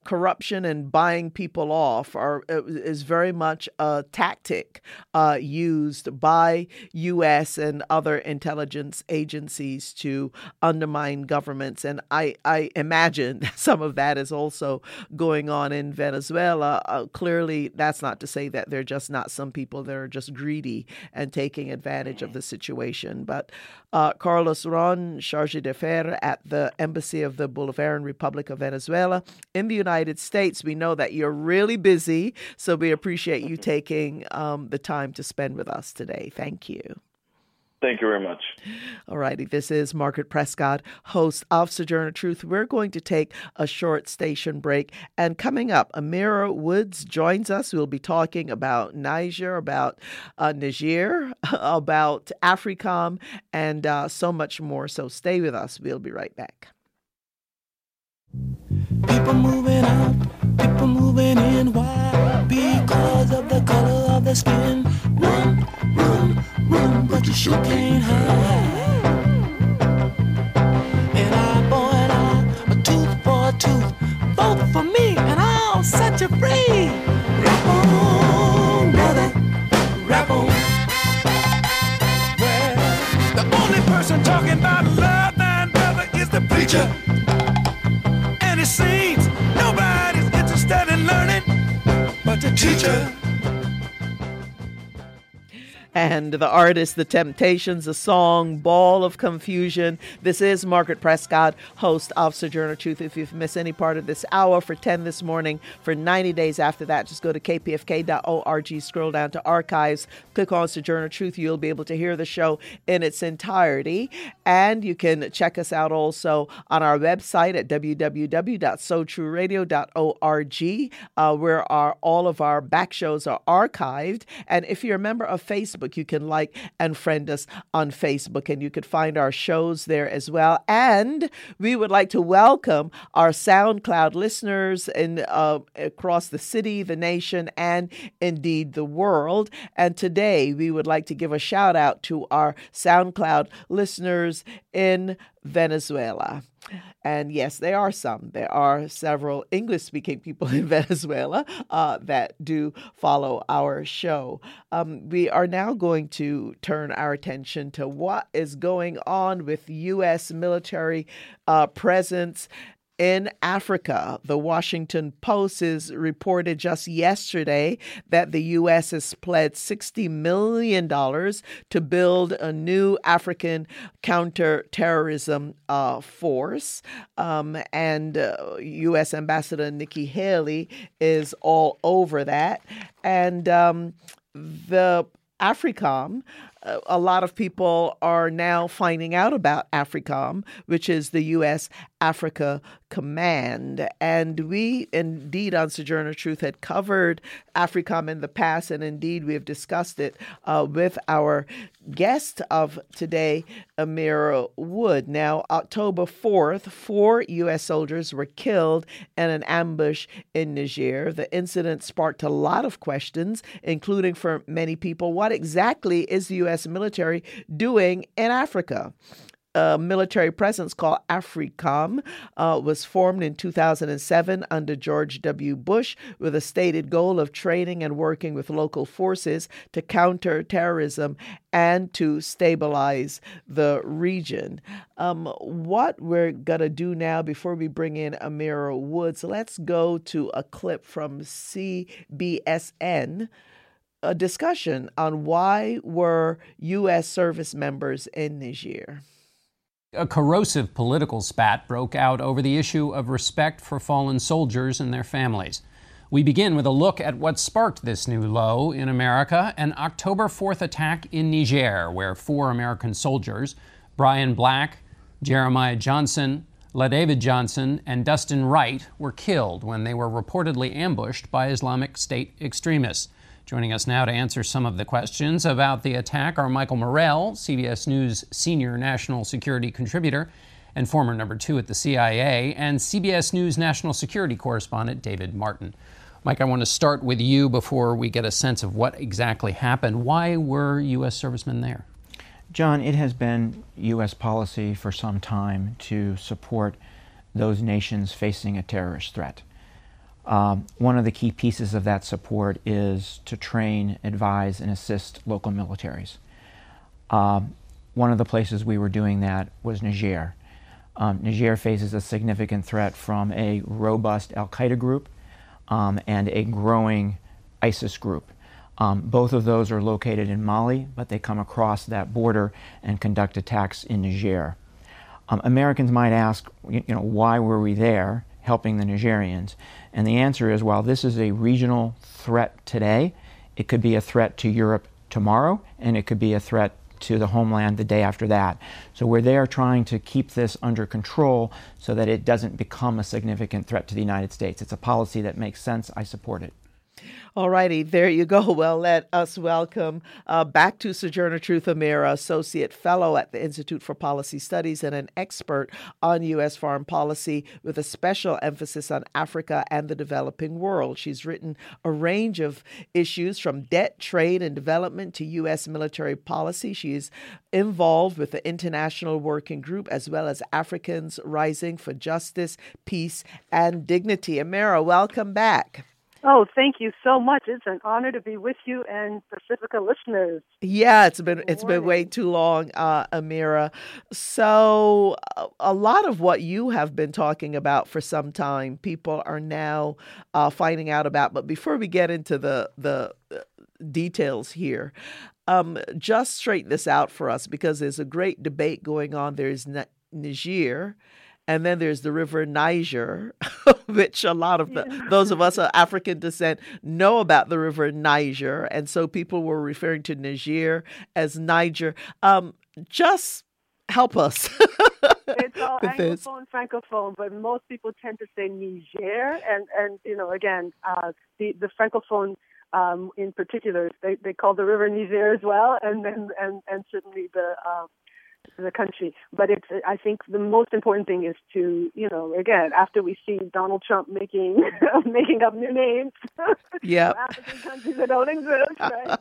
corruption and buying people off are is very much a tactic uh, used by U S and other intelligence agencies to undermine governments. And I, I imagine some of that is also going on in Venezuela. Uh, clearly, that's not to say that they're just not some people that are just greedy and taking advantage of the situation. But uh, Carlos Ron, chargé d'affaires at the Embassy of the Bolivarian Republic of Venezuela in the United States, we know that you're really busy, so we appreciate you taking um, the time to spend with us today. Thank you. Thank you very much. All righty. This is Margaret Prescott, host of Sojourner Truth. We're going to take a short station break. And coming up, Amira Woods joins us. We'll be talking about Niger, about uh, Niger, about AFRICOM, and uh, so much more. So stay with us. We'll be right back. People moving out, people moving in. Why? Because of the color of their skin. Run, run, run, but you sure can't hide. An eye for an eye, a tooth for a tooth. Vote for me and I'll set you free. Rap on, brother, rap on. Well, the only person talking about love and brother is the preacher. And it seems nobody's interested in learning but the teacher. And the artist, The Temptations, the song Ball of Confusion. This is Margaret Prescott, host of Sojourner Truth. If you've missed any part of this hour, for ten this morning, for ninety days after that, just go to k p f k dot org, scroll down to archives, click on Sojourner Truth. You'll be able to hear the show in its entirety. And you can check us out also on our website at w w w dot so true radio dot org, uh, where our, all of our back shows are archived. And if you're a member of Facebook, you can like and friend us on Facebook, and you could find our shows there as well. And we would like to welcome our SoundCloud listeners in uh, across the city, the nation, and indeed the world. And today we would like to give a shout out to our SoundCloud listeners in Venezuela. And yes, there are some. There are several English-speaking people in Venezuela uh, that do follow our show. Um, we are now going to turn our attention to what is going on with U S military uh, presence in Africa. The Washington Post is reported just yesterday that the U S has pledged sixty million dollars to build a new African counterterrorism uh, force. Um, and uh, U S Ambassador Nikki Haley is all over that. And um, the AFRICOM, a lot of people are now finding out about AFRICOM, which is the U S Africa Command. And we, indeed, on Sojourner Truth had covered AFRICOM in the past, and indeed we have discussed it uh, with our guest of today, Amira Wood. Now, October fourth, four U S soldiers were killed in an ambush in Niger. The incident sparked a lot of questions, including for many people, what exactly is the U S military doing in Africa? A military presence called AFRICOM uh, was formed in two thousand seven under George W. Bush with a stated goal of training and working with local forces to counter terrorism and to stabilize the region. Um, what we're going to do now before we bring in Amira Woods, let's go to a clip from C B S N, a discussion on why were U S service members in Niger. A corrosive political spat broke out over the issue of respect for fallen soldiers and their families. We begin with a look at what sparked this new low in America, an October fourth attack in Niger, where four American soldiers, Brian Black, Jeremiah Johnson, LaDavid Johnson, and Dustin Wright, were killed when they were reportedly ambushed by Islamic State extremists. Joining us now to answer some of the questions about the attack are Michael Morell, C B S News senior national security contributor and former number two at the C I A, and C B S News national security correspondent David Martin. Mike, I want to start with you before we get a sense of what exactly happened. Why were U S servicemen there? John, it has been U S policy for some time to support those nations facing a terrorist threat. Um, one of the key pieces of that support is to train, advise, and assist local militaries. Um, one of the places we were doing that was Niger. Um, Niger faces a significant threat from a robust al-Qaeda group um, and a growing ISIS group. Um, both of those are located in Mali, but they come across that border and conduct attacks in Niger. Um, Americans might ask, you know, why were we there helping the Nigerians? And the answer is, while this is a regional threat today, it could be a threat to Europe tomorrow, and it could be a threat to the homeland the day after that. So we're there trying to keep this under control so that it doesn't become a significant threat to the United States. It's a policy that makes sense. I support it. All righty, there you go. Well, let us welcome uh, back to Sojourner Truth Amira, Associate Fellow at the Institute for Policy Studies and an expert on U S foreign policy with a special emphasis on Africa and the developing world. She's written a range of issues from debt, trade, and development to U S military policy. She is involved with the International Working Group as well as Africans Rising for Justice, Peace, and Dignity. Amira, welcome back. Oh, thank you so much. It's an honor to be with you and Pacifica listeners. Yeah, it's been it's been way too long, uh, Amira. So uh, a lot of what you have been talking about for some time, people are now uh, finding out about. But before we get into the the details here, um, just straighten this out for us, because there's a great debate going on. There's N- Niger. And then there's the river Niger, which a lot of the, those of us of African descent know about the river Niger. And so people were referring to Niger as Niger. Um, just help us. It's all Anglophone, Francophone, but most people tend to say Niger. And, and you know, again, uh, the, the Francophone um, in particular, they, they call the river Niger as well. And then and, and certainly the... Uh, the country. But it's, I think the most important thing is to, you know, again, after we see Donald Trump making making up new names yeah. for African countries that don't exist, right?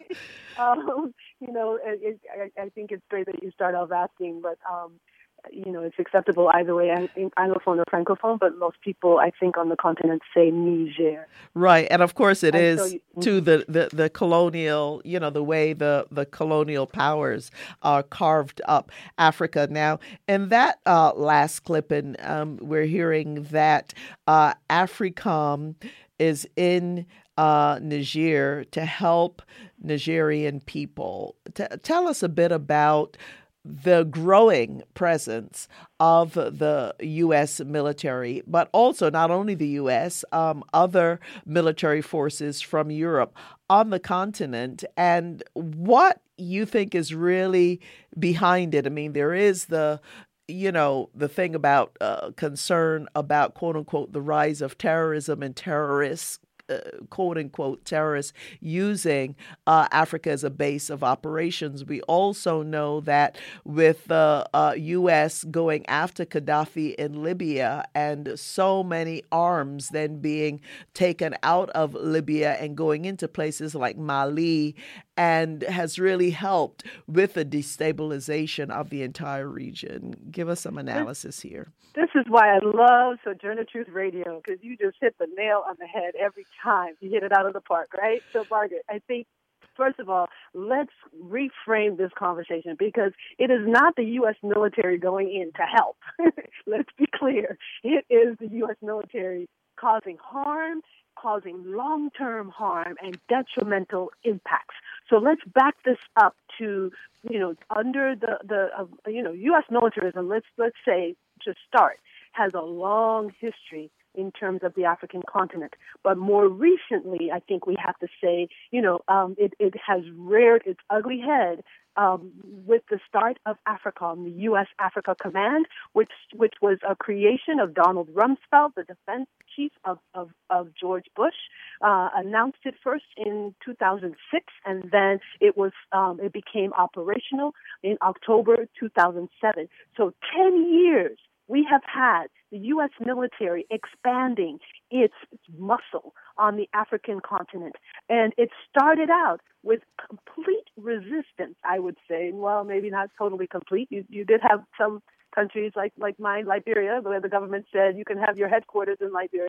um, you know, it, it, I, I think it's great that you start off asking, but, um, you know, it's acceptable either way, Anglophone or Francophone, but most people, I think, on the continent say Niger. Right. And of course it and is, so you, to the, the, the colonial, you know, the way the, the colonial powers are carved up Africa. Now, in that uh, last clip, and um, we're hearing that uh, AFRICOM is in uh, Niger to help Nigerian people. T- tell us a bit about the growing presence of the U S military, but also not only the U S, um, other military forces from Europe on the continent, and what you think is really behind it. I mean, there is the you know, the thing about uh, concern about, quote unquote, the rise of terrorism and terrorists, Uh, quote unquote, terrorists using uh, Africa as a base of operations. We also know that with the uh, uh, U S going after Gaddafi in Libya and so many arms then being taken out of Libya and going into places like Mali, and has really helped with the destabilization of the entire region. Give us some analysis here. This is why I love Sojourner Truth Radio, because you just hit the nail on the head every time. You hit it out of the park, right? So, Margaret, I think, first of all, let's reframe this conversation, because it is not the U S military going in to help. Let's be clear. It is the U S military causing harm, causing long-term harm and detrimental impacts. So let's back this up to, you know, under the, the uh, you know, U S militarism, let's, let's say, to start, has a long history in terms of the African continent. But more recently, I think we have to say, you know, um, it, it has reared its ugly head um, with the start of AFRICOM, the U S Africa Command, which which was a creation of Donald Rumsfeld, the defense chief of, of, of George Bush, uh, announced it first in two thousand six, and then it was um, it became operational in October two thousand seven. So ten years we have had the U S military expanding its muscle on the African continent. And it started out with complete resistance, I would say. Well, maybe not totally complete. You, you did have some countries like, like mine, Liberia, where the government said you can have your headquarters in Liberia.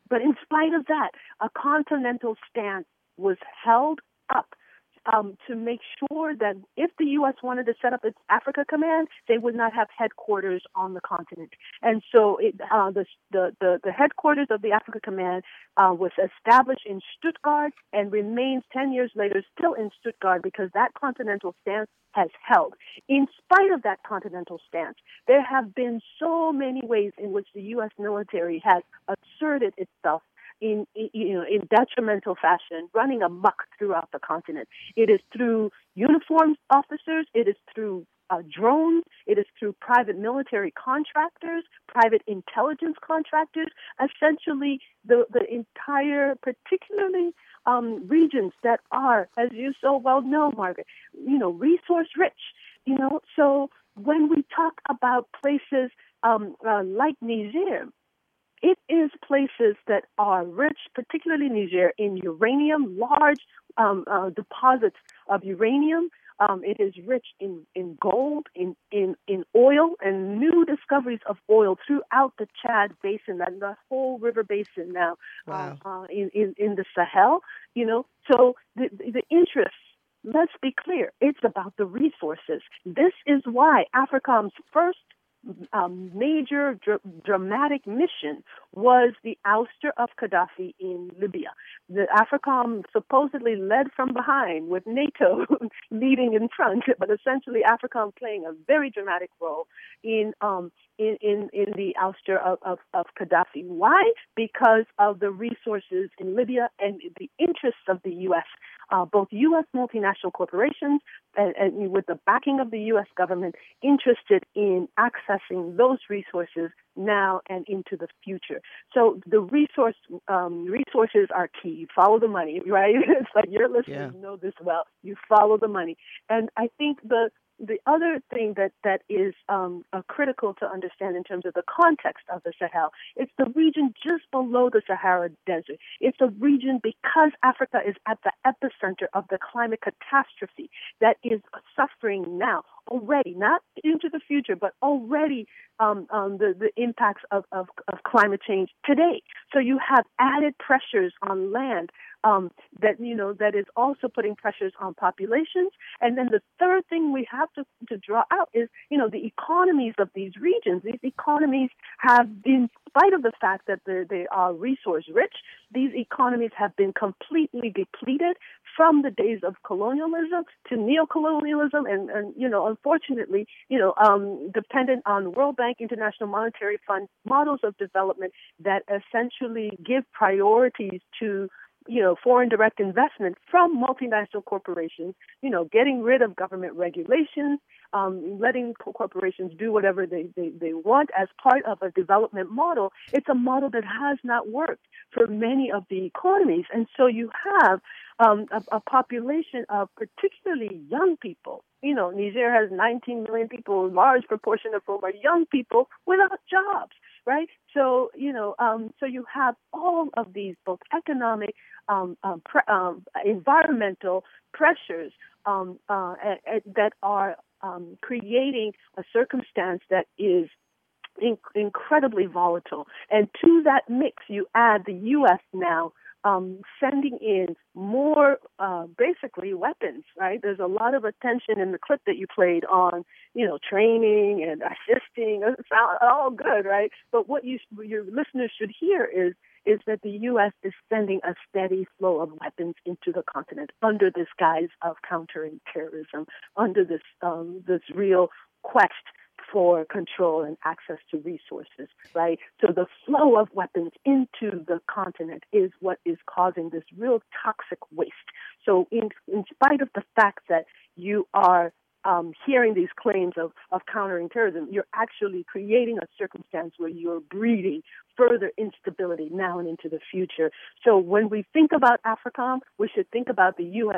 But in spite of that, a continental stance was held up Um, to make sure that if the U S wanted to set up its Africa Command, they would not have headquarters on the continent. And so it, uh, the, the, the, the headquarters of the Africa Command uh, was established in Stuttgart and remains ten years later still in Stuttgart because that continental stance has held. In spite of that continental stance, there have been so many ways in which the U S military has asserted itself In, in you know in detrimental fashion, running amok throughout the continent. It is through uniformed officers. It is through uh, drones. It is through private military contractors, private intelligence contractors. Essentially, the the entire, particularly um, regions that are, as you so well know, Margaret, you know, resource rich. You know, so when we talk about places um, uh, like Niger, it is places that are rich, particularly Niger, in uranium, large um, uh, deposits of uranium. Um, it is rich in, in gold, in, in, in oil, and new discoveries of oil throughout the Chad Basin and the whole river basin now. Wow. uh, uh, in, in, in the Sahel. You know, so the, the interests, let's be clear, it's about the resources. This is why AFRICOM's first Um, major dr- dramatic mission was the ouster of Gaddafi in Libya. The AFRICOM supposedly led from behind with NATO leading in front, but essentially AFRICOM playing a very dramatic role in um, in, in, in the ouster of, of, of Gaddafi. Why? Because of the resources in Libya and the interests of the U S. Uh, both U S multinational corporations and, and with the backing of the U S government interested in accessing those resources now and into the future. So the resource um, resources are key. You follow the money, right? It's like your listeners Yeah. know this well. You follow the money. And I think the The other thing that, that is um, uh, critical to understand in terms of the context of the Sahel, it's the region just below the Sahara Desert. It's a region because Africa is at the epicenter of the climate catastrophe that is suffering now already, not into the future, but already um, um, the, the impacts of, of, of climate change today. So you have added pressures on land um, that, you know, that is also putting pressures on populations. And then the third thing we have to, to draw out is, you know, the economies of these regions. These economies have, in spite of the fact that they are resource rich, these economies have been completely depleted from the days of colonialism to neocolonialism and, and you know, unfortunately, you know, um, dependent on World Bank, International Monetary Fund models of development that essentially give priorities to you know, foreign direct investment from multinational corporations, you know, getting rid of government regulations, um, letting corporations do whatever they, they, they want as part of a development model. It's a model that has not worked for many of the economies. And so you have um, a, a population of particularly young people. You know, Niger has nineteen million people, a large proportion of whom are young people without jobs. Right, so you know, um, so you have all of these both economic, um, um, pre- um, environmental pressures um, uh, a- a- that are um, creating a circumstance that is in- incredibly volatile. And to that mix, you add the U S now um, sending in more, uh, basically, weapons, right? There's a lot of attention in the clip that you played on, you know, training and assisting. It's all good, right? But what you your listeners should hear is is that the U S is sending a steady flow of weapons into the continent under this guise of countering terrorism, under this um, this real quest for control and access to resources, right? So the flow of weapons into the continent is what is causing this real toxic waste. So in, in spite of the fact that you are um, hearing these claims of, of countering terrorism, you're actually creating a circumstance where you're breeding further instability now and into the future. So when we think about AFRICOM, we should think about the U S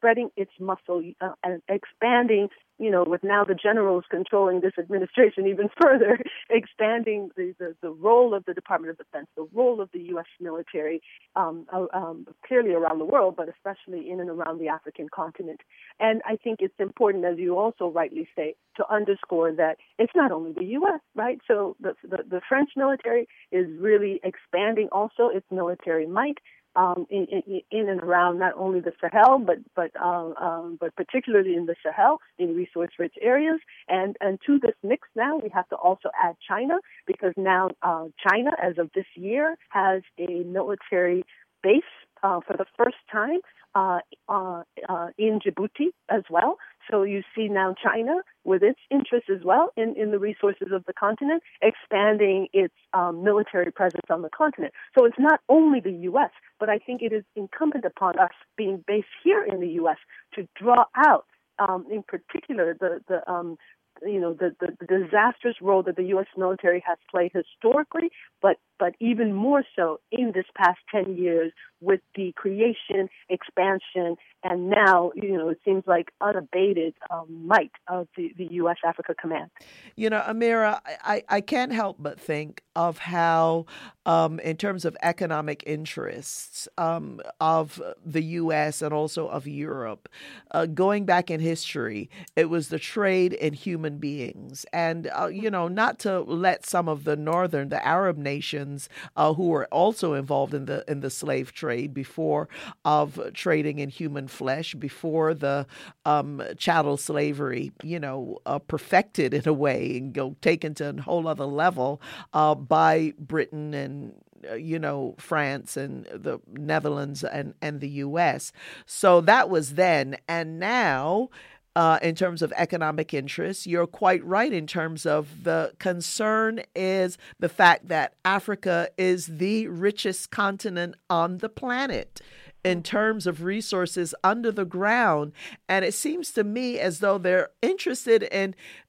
spreading its muscle uh, and expanding, you know, with now the generals controlling this administration even further, expanding the, the, the role of the Department of Defense, the role of the U S military, um, uh, um, clearly around the world, but especially in and around the African continent. And I think it's important, as you also rightly say, to underscore that it's not only the U S, right? So the, the, the French military is really expanding also its military might. Um, in, in, in and around not only the Sahel, but but um, um, but particularly in the Sahel, in resource-rich areas. And and to this mix now, we have to also add China, because now uh, China, as of this year, has a military base uh, for the first time uh, uh, uh, in Djibouti as well. So you see now China, with its interest as well in, in the resources of the continent, expanding its um, military presence on the continent. So it's not only the U S, but I think it is incumbent upon us, being based here in the U S, to draw out, um, in particular, the the um, you know the, the, the disastrous role that the U S military has played historically, but but even more so in this past ten years with the creation, expansion, and now, you know, it seems like unabated um, might of the, the U S Africa Command. You know, Amira, I, I can't help but think of how, um, in terms of economic interests um, of the U S and also of Europe, uh, going back in history, it was the trade in human beings. And, uh, you know, not to let some of the northern, the Arab nations uh, who were also involved in the in the slave trade before of trading in human flesh, before the um, chattel slavery, you know, uh, perfected in a way and go taken to a whole other level uh, by Britain and you know, France and the Netherlands and, and the U S. So that was then. And now, uh, in terms of economic interests, you're quite right in terms of the concern is the fact that Africa is the richest continent on the planet in terms of resources under the ground. And it seems to me as though they're interested in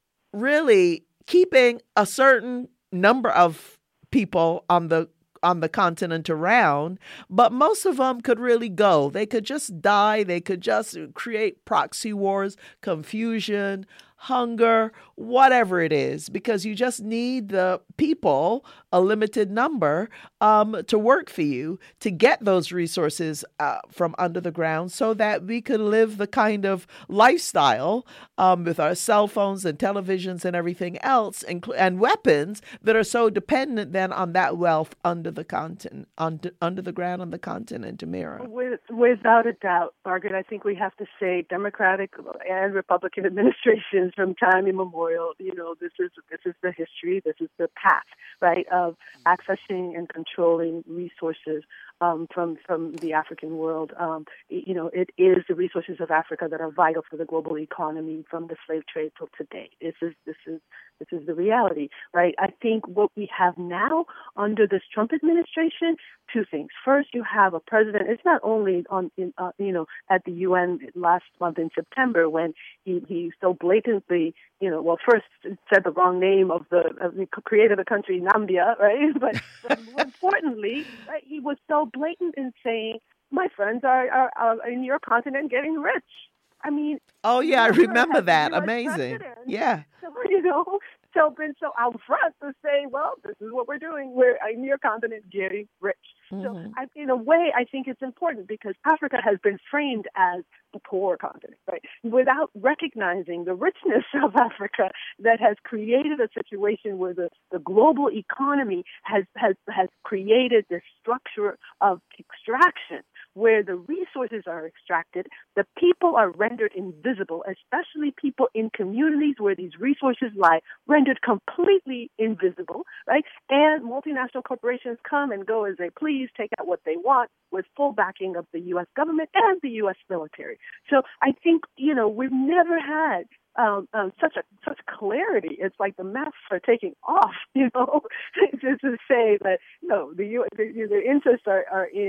really keeping a certain number of people on the on the continent around, but most of them could really go. They could just die. They could just create proxy wars, confusion, hunger, whatever it is, because you just need the people, a limited number, um, to work for you to get those resources uh, from under the ground so that we could live the kind of lifestyle um, with our cell phones and televisions and everything else and, and weapons that are so dependent then on that wealth under the continent, under, under the ground on the continent, Amira. With, without a doubt, Margaret, I think we have to say Democratic and Republican administrations from time immemorial, you know, this is this is the history, this is the path, right, of accessing and controlling resources um, from from the African world. Um, you know, it is the resources of Africa that are vital for the global economy from the slave trade till today. This is this is this is the reality, right? I think what we have now under this Trump administration, two things. First, you have a president. It's not only on, in, uh, you know, at the U N last month in September when he, he so blatantly, you know, well, first said the wrong name of the, of the created the country Nambia, right? But, but more importantly, right, he was so blatant in saying, "My friends are, are, are in your continent getting rich." I mean, oh yeah, I remember that. Amazing. President. Yeah. So, you know, so been so out front to say, well, this is what we're doing. We're in your continent getting rich. Mm-hmm. So I, in a way, I think it's important because Africa has been framed as the poor continent, right? Without recognizing the richness of Africa that has created a situation where the, the global economy has, has, has created this structure of extraction where the resources are extracted, the people are rendered invisible, especially people in communities where these resources lie, rendered completely invisible, right? And multinational corporations come and go as they please, take out what they want with full backing of the U S government and the U S military. So I think, you know, we've never had Um, um, such a such clarity. It's like the masks are taking off, you know, just to say that no, the, U, the the interests are, are in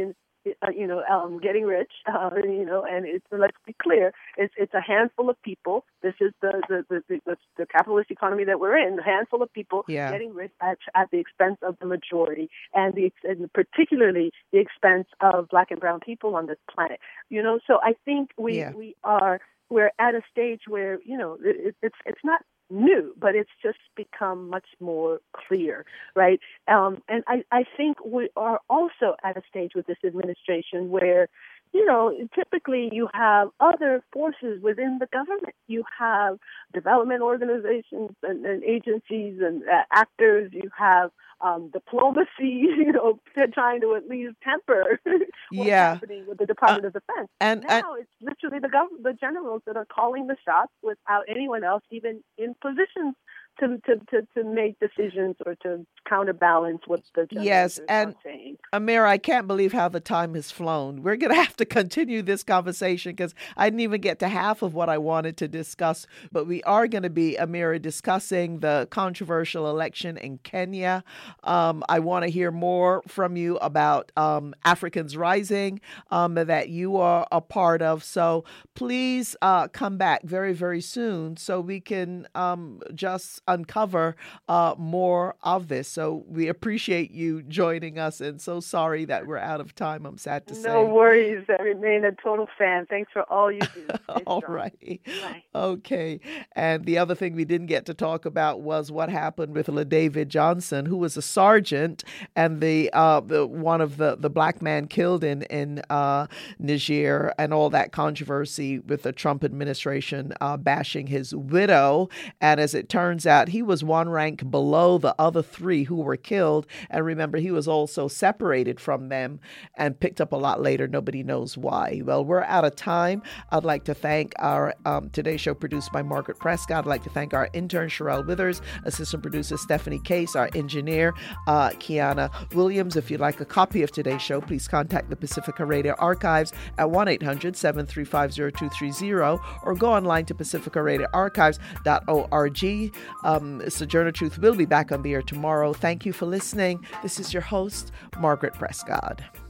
uh, you know, um, getting rich, uh, you know, and it's, let's be clear, it's it's a handful of people. This is the the, the, the, the capitalist economy that we're in, a handful of people yeah. getting rich at, at the expense of the majority, and, the, and particularly the expense of black and brown people on this planet. You know, so I think we, yeah. we are, we're at a stage where, you know, it, it's it's not new, but it's just become much more clear, right? Um, and I, I think we are also at a stage with this administration where, you know, typically you have other forces within the government. You have development organizations and, and agencies and uh, actors. You have um, diplomacy, you know, trying to at least temper what's yeah. happening with the Department uh, of Defense. And now and, it's literally the gov- the generals that are calling the shots without anyone else even in positions to, to, to, to make decisions or to counterbalance what the generals yes, are and saying. Amira, I can't believe how the time has flown. We're going to have to continue this conversation because I didn't even get to half of what I wanted to discuss. But we are going to be, Amira, discussing the controversial election in Kenya. Um, I want to hear more from you about um, Africans Rising um, that you are a part of. So please uh, come back very, very soon so we can um, just uncover uh, more of this. So we appreciate you joining us, and so sorry that we're out of time, I'm sad to no say. No worries. I remain a total fan. Thanks for all you do. All right. Bye. Okay. And the other thing we didn't get to talk about was what happened with LaDavid Johnson, who was a sergeant and the uh, the one of the, the black man killed in, in uh, Niger, and all that controversy with the Trump administration uh, bashing his widow. And as it turns out, he was one rank below the other three who were killed. And remember, he was also separated from them and picked up a lot later. Nobody knows why. Well, we're out of time. I'd like to thank our um, Today Show produced by Margaret Prescott. I'd like to thank our intern, Sherelle Withers, assistant producer, Stephanie Case, our engineer, uh, Kiana Williams. If you'd like a copy of Today's Show, please contact the Pacifica Radio Archives at one eight hundred seven three five zero two three zero or go online to pacifica radio archives dot org. Um, Sojourner Truth will be back on the air tomorrow. Thank you for listening. This is your host, Margaret Prescott.